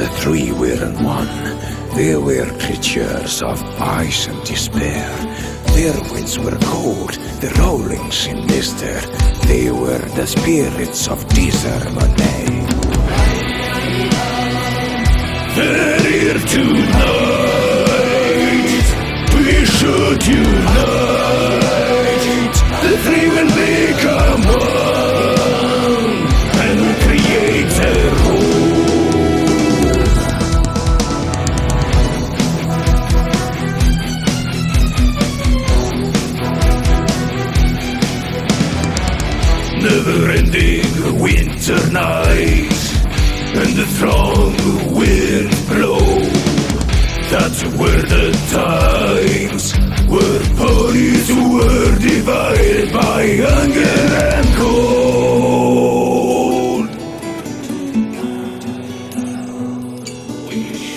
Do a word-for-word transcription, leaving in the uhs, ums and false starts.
The three were one. They were creatures of ice and despair. Their winds were cold, the rolling sinister. They were the spirits of disharmony. They're here tonight. We should unite. The three will become one and create their home. Never-ending winter night, and the strong wind blow. That's where the times were bodies were divided by hunger and cold. We